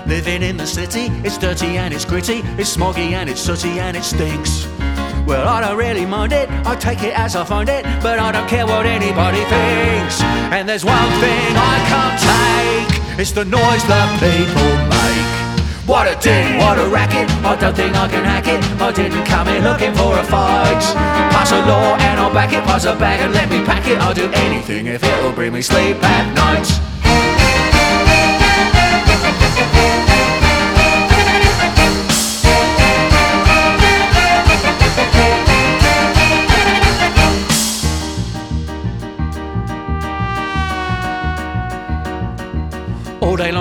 Living in the city, it's dirty and it's gritty, it's smoggy and it's sooty and it stinks. Well, I don't really mind it, I take it as I find it, but I don't care what anybody thinks. And there's one thing I can't take, it's the noise that people make. What a din, what a racket, I don't think I can hack it, I didn't come in looking for a fight. Pass a law and I'll back it, pass a bag and let me pack it, I'll do anything if it'll bring me sleep at night.